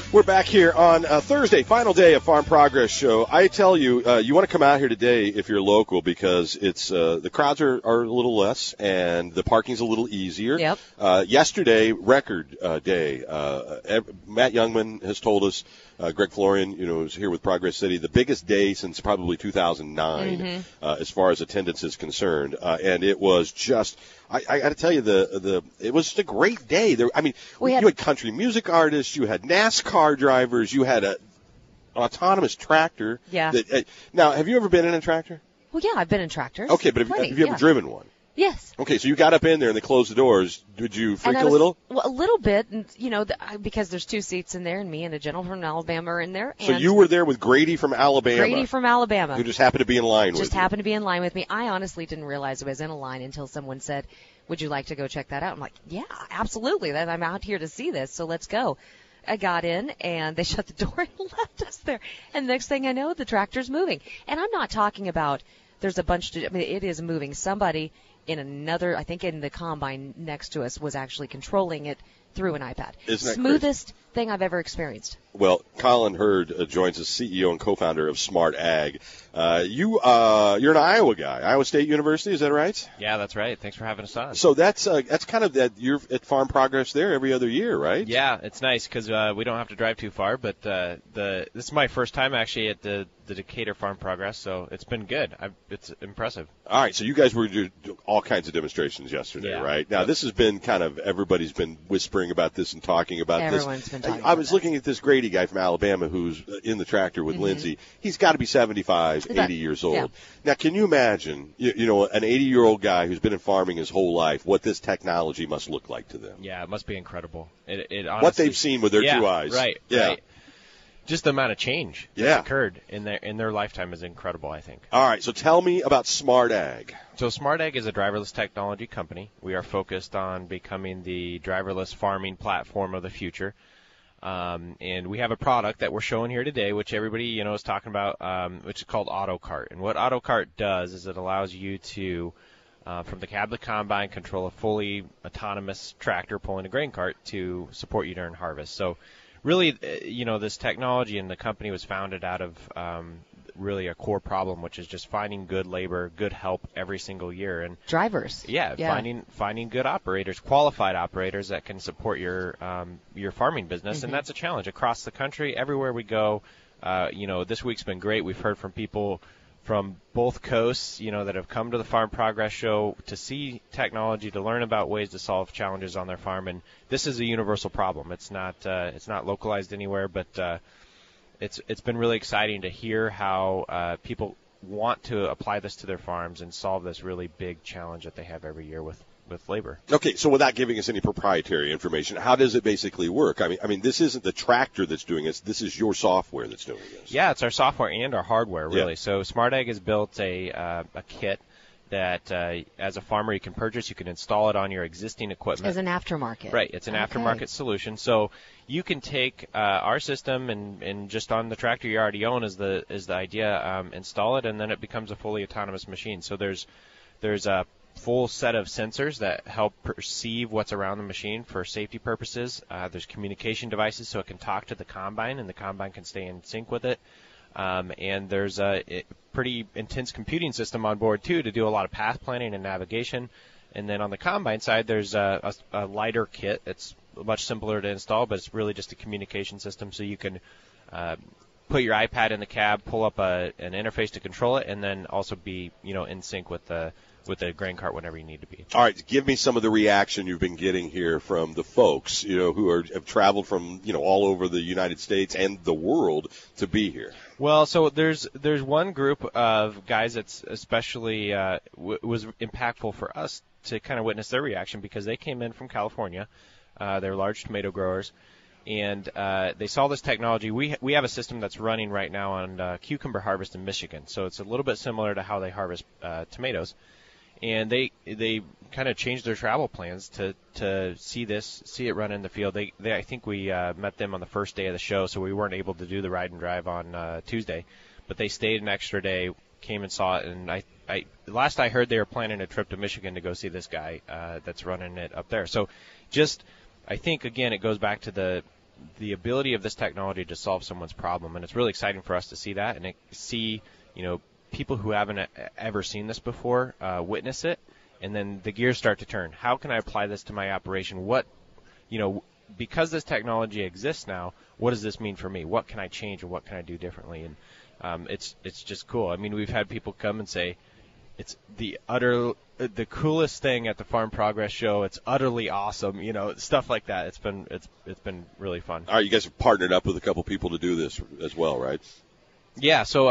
We're back here on Thursday, final day of Farm Progress Show. I tell you, you want to come out here today if you're local because it's the crowds are a little less and the parking's a little easier. Yep. Yesterday, record day. Matt Youngman has told us, Greg Florian, is here with Progress City, the biggest day since probably 2009 as far as attendance is concerned. And it was just, I got to tell you, it was just a great day. You had country music artists, you had NASCAR drivers, you had an autonomous tractor. Yeah. Now, have you ever been in a tractor? Well, yeah, I've been in tractors. Okay, but have you ever driven one? Yes. Okay, so you got up in there and they closed the doors. Did you freak a little? Well, a little bit, and, because there's two seats in there, and me and a gentleman from Alabama are in there. So you were there with Grady from Alabama. Grady from Alabama. Who just happened to be in line with you. Just happened to be in line with me. I honestly didn't realize I was in a line until someone said, would you like to go check that out? I'm like, yeah, absolutely. I'm out here to see this, so let's go. I got in, and they shut the door and left us there. And next thing I know, the tractor's moving. And I'm not talking about there's a bunch it is moving. Somebody in another, I think in the combine next to us, was actually controlling it through an iPad. Isn't that smoothest thing I've ever experienced. Well, Colin Hurd joins us, CEO and co-founder of Smart Ag. You're an Iowa guy, Iowa State University, is that right? Yeah, that's right. Thanks for having us on. So that's kind of that. You're at Farm Progress there every other year, right? Yeah, it's nice because we don't have to drive too far. But this is my first time actually at the Decatur Farm Progress, so it's been good. It's impressive. All right, so you guys were doing all kinds of demonstrations yesterday, right? Now, this has been kind of everybody's been whispering about this and talking about this. Everyone's been talking I was looking at this Grady guy from Alabama who's in the tractor with Lindsay. He's got to be 75, 80 years old. Yeah. Now, can you imagine, an 80-year-old guy who's been in farming his wole life, what this technology must look like to them? Yeah, it must be incredible. It honestly, what they've seen with their two eyes. Right. Just the amount of change that's occurred in their lifetime is incredible, I think. All right, so tell me about Smart Ag. So Smart Ag is a driverless technology company. We are focused on becoming the driverless farming platform of the future. And we have a product that we're showing here today, which everybody, is talking about, which is called AutoCart. And what AutoCart does is it allows you to, from the cab of the combine, control a fully autonomous tractor pulling a grain cart to support you during harvest. So really, this technology and the company was founded out of really a core problem, which is just finding good labor, good help every single year. And drivers. Yeah. Finding good operators, qualified operators that can support your farming business. And that's a challenge across the country. Everywhere we go, this week's been great. We've heard from people from both coasts, that have come to the Farm Progress Show to see technology, to learn about ways to solve challenges on their farm. And this is a universal problem. It's not localized anywhere, but it's been really exciting to hear how people want to apply this to their farms and solve this really big challenge that they have every year with labor. Okay, so without giving us any proprietary information, how does it basically work? I mean, this isn't the tractor that's doing this. This is your software that's doing this. Yeah, it's our software and our hardware, really. Yeah. So Smart Ag has built a kit that as a farmer you can purchase. You can install it on your existing equipment. As an aftermarket. Right, it's an aftermarket solution. So you can take our system and just on the tractor you already own is the idea, install it, and then it becomes a fully autonomous machine. So there's a full set of sensors that help perceive what's around the machine for safety purposes. There's communication devices so it can talk to the combine and the combine can stay in sync with it. And there's a pretty intense computing system on board too to do a lot of path planning and navigation. And then on the combine side, there's a lighter kit. It's much simpler to install, but it's really just a communication system so you can put your iPad in the cab, pull up an interface to control it, and then also be in sync with the grain cart whenever you need to be. All right, give me some of the reaction you've been getting here from the folks, who have traveled from, all over the United States and the world to be here. Well, so there's one group of guys that's especially was impactful for us to kind of witness their reaction because they came in from California. They're large tomato growers. And they saw this technology. We have a system that's running right now on cucumber harvest in Michigan. So it's a little bit similar to how they harvest tomatoes. And they kind of changed their travel plans to see it run in the field. I think we met them on the first day of the show, so we weren't able to do the ride and drive on Tuesday. But they stayed an extra day, came and saw it, and I last I heard they were planning a trip to Michigan to go see this guy that's running it up there. So just I think, again, it goes back to the the ability of this technology to solve someone's problem, and it's really exciting for us to see that and see, people who haven't ever seen this before witness it, and then the gears start to turn. How can I apply this to my operation? Because this technology exists now, what does this mean for me? What can I change, or what can I do differently? And it's just cool. I mean, we've had people come and say it's the coolest thing at the Farm Progress Show. It's utterly awesome, stuff like that. It's been really fun. All right, you guys have partnered up with a couple people to do this as well, right? Yeah, so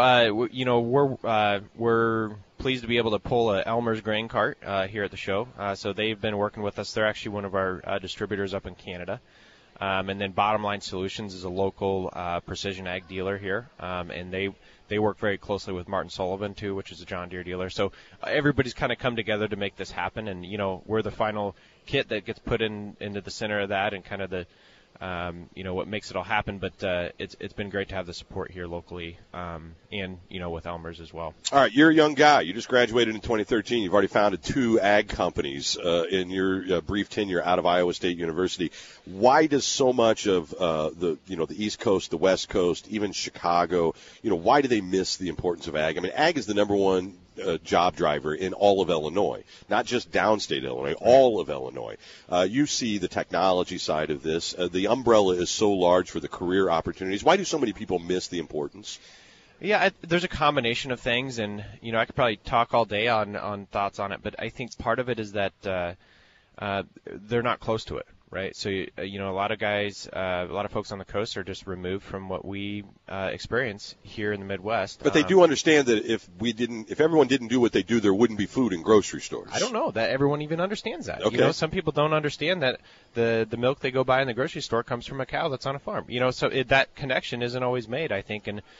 we're pleased to be able to pull a Elmer's grain cart here at the show. So they've been working with us. They're actually one of our distributors up in Canada. And then Bottom Line Solutions is a local precision ag dealer here, and they work very closely with Martin Sullivan too, which is a John Deere dealer. So everybody's kind of come together to make this happen, and we're the final kit that gets put into the center of that, and kind of the what makes it all happen. But it's been great to have the support here locally, and with Elmer's as well. All right, you're a young guy. You just graduated in 2013. You've already founded 2 ag companies in your brief tenure out of Iowa State University. Why does so much of the East Coast, the West Coast, even Chicago, why do they miss the importance of ag? I mean, ag is the number one job driver in all of Illinois, not just downstate Illinois, all of Illinois. You see the technology side of this. The umbrella is so large for the career opportunities. Why do so many people miss the importance? Yeah, there's a combination of things, and I could probably talk all day on thoughts on it, but I think part of it is that they're not close to it. Right, so a lot of guys, a lot of folks on the coast are just removed from what we experience here in the Midwest. But they do understand that if everyone didn't do what they do, there wouldn't be food in grocery stores. I don't know that everyone even understands that. Okay. Some people don't understand that the milk they go buy in the grocery store comes from a cow that's on a farm. So that connection isn't always made, I think, and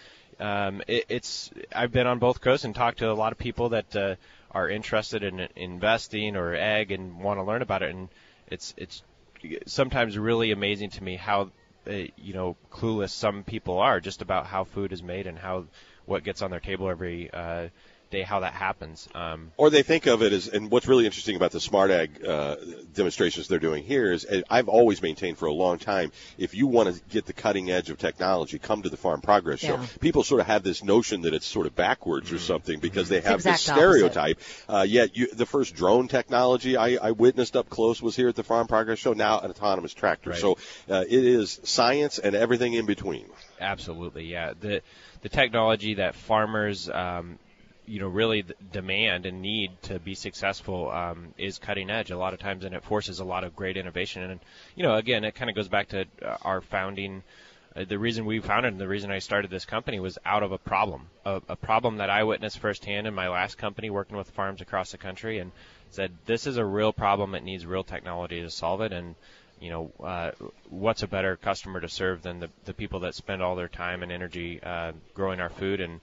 I've been on both coasts and talked to a lot of people that are interested in investing or ag and want to learn about it, and it's sometimes really amazing to me how clueless some people are just about how food is made and what gets on their table every day, how that happens. Or they think of it as, and what's really interesting about the Smart Ag demonstrations they're doing here is, I've always maintained for a long time, if you want to get the cutting edge of technology, come to the Farm Progress Show. Yeah. People sort of have this notion that it's sort of backwards or something because they have this exact stereotype. Yet the first drone technology I witnessed up close was here at the Farm Progress Show, now an autonomous tractor. Right. So it is science and everything in between. Absolutely, yeah. The technology that farmers really demand and need to be successful is cutting edge a lot of times, and it forces a lot of great innovation. And again, it kind of goes back to our founding. The reason we founded and the reason I started this company was out of a problem that I witnessed firsthand in my last company, working with farms across the country, and said this is a real problem. It needs real technology to solve it. And what's a better customer to serve than the people that spend all their time and energy growing our food and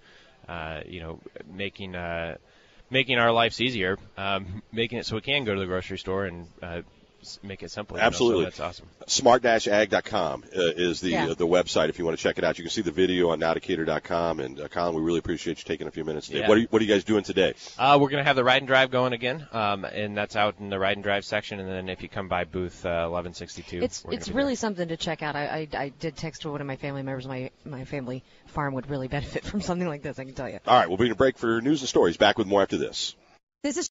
making our lives easier, making it so we can go to the grocery store and make it simple. Absolutely. So that's awesome. Smart-ag.com is the website if you want to check it out. You can see the video on nowdecatur.com. And Colin, we really appreciate you taking a few minutes today. Yeah. What are you guys doing today? We're going to have the Ride and Drive going again, and that's out in the Ride and Drive section. And then if you come by booth 1162, it's really something to check out. I did text to one of my family members. My family farm would really benefit from something like this, I can tell you. All right, we'll be in a break for news and stories. Back with more after this. This is